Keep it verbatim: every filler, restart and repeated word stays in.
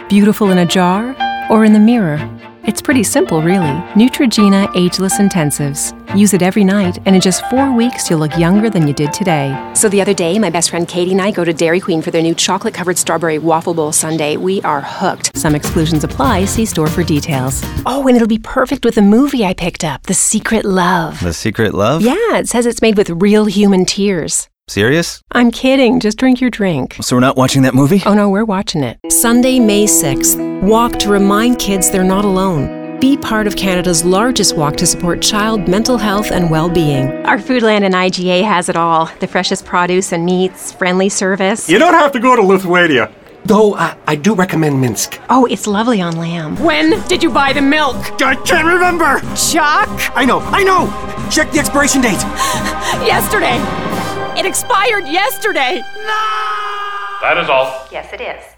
Beautiful in a jar or in the mirror? It's pretty simple, really. Neutrogena Ageless Intensives. Use it every night, and in just four weeks, you'll look younger than you did today. So the other day, my best friend Katie and I go to Dairy Queen for their new chocolate-covered strawberry waffle bowl sundae. We are hooked. Some exclusions apply. See store for details. Oh, and it'll be perfect with a movie I picked up, The Secret Love. The Secret Love? Yeah, it says it's made with real human tears. Serious? I'm kidding. Just drink your drink. So we're not watching that movie? Oh, no, we're watching it. Sunday, May sixth. Walk to remind kids they're not alone. Be part of Canada's largest walk to support child mental health and well-being. Our Foodland and I G A has it all. The freshest produce and meats, friendly service. You don't have to go to Lithuania. Though I, I do recommend Minsk. Oh, it's lovely on lamb. When did you buy the milk? I can't remember. Chuck? I know, I know. Check the expiration date. Yesterday. It expired yesterday. That is all. Yes, it is.